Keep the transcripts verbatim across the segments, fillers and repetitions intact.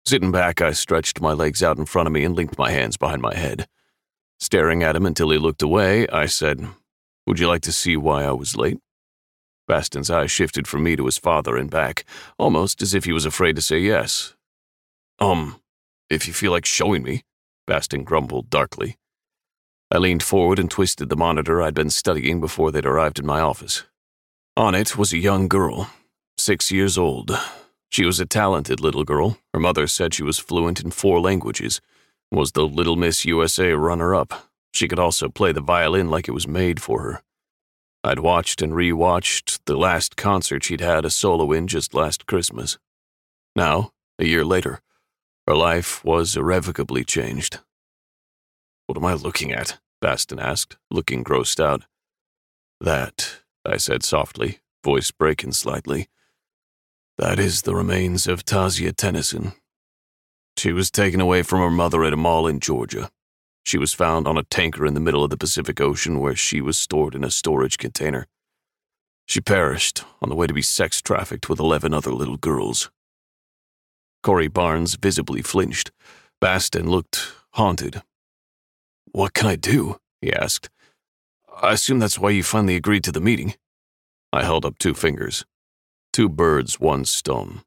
Sitting back, I stretched my legs out in front of me and linked my hands behind my head. Staring at him until he looked away, I said, "Would you like to see why I was late?" Baston's eyes shifted from me to his father and back, almost as if he was afraid to say yes. Um, if you feel like showing me," Baston grumbled darkly. I leaned forward and twisted the monitor I'd been studying before they'd arrived in my office. On it was a young girl, six years old. She was a talented little girl. Her mother said she was fluent in four languages, was the Little Miss U S A runner-up. She could also play the violin like it was made for her. I'd watched and re-watched the last concert she'd had a solo in just last Christmas. Now, a year later, her life was irrevocably changed. "What am I looking at?" Baston asked, looking grossed out. "That," I said softly, voice breaking slightly. "That is the remains of Tasia Tennyson. She was taken away from her mother at a mall in Georgia. She was found on a tanker in the middle of the Pacific Ocean where she was stored in a storage container. She perished on the way to be sex trafficked with eleven other little girls." Corey Barnes visibly flinched. Baston looked haunted. "What can I do?" he asked. "I assume that's why you finally agreed to the meeting." I held up two fingers. Two birds, one stone.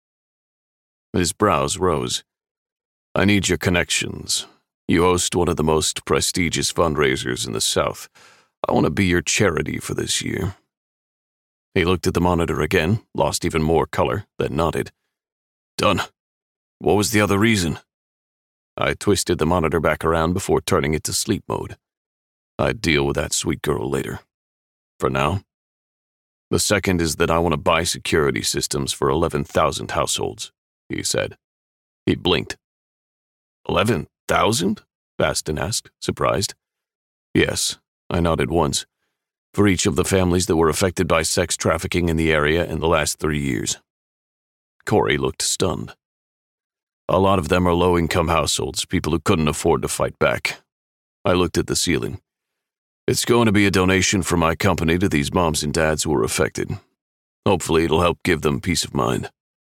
His brows rose. "I need your connections. You host one of the most prestigious fundraisers in the South. I want to be your charity for this year." He looked at the monitor again, lost even more color, then nodded. "Done. What was the other reason?" I twisted the monitor back around before turning it to sleep mode. I'd deal with that sweet girl later. For now. "The second is that I want to buy security systems for eleven thousand households," he said. He blinked. Eleven thousand? Baston asked, surprised. "Yes," I nodded once. "For each of the families that were affected by sex trafficking in the area in the last three years. Corey looked stunned. "A lot of them are low-income households, people who couldn't afford to fight back." I looked at the ceiling. "It's going to be a donation from my company to these moms and dads who were affected. Hopefully it'll help give them peace of mind."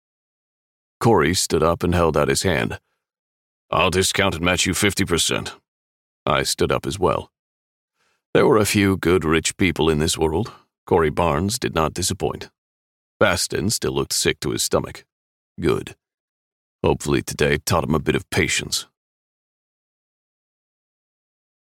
Corey stood up and held out his hand. "I'll discount and match you fifty percent. I stood up as well. There were a few good rich people in this world. Corey Barnes did not disappoint. Baston still looked sick to his stomach. Good. Hopefully today taught him a bit of patience.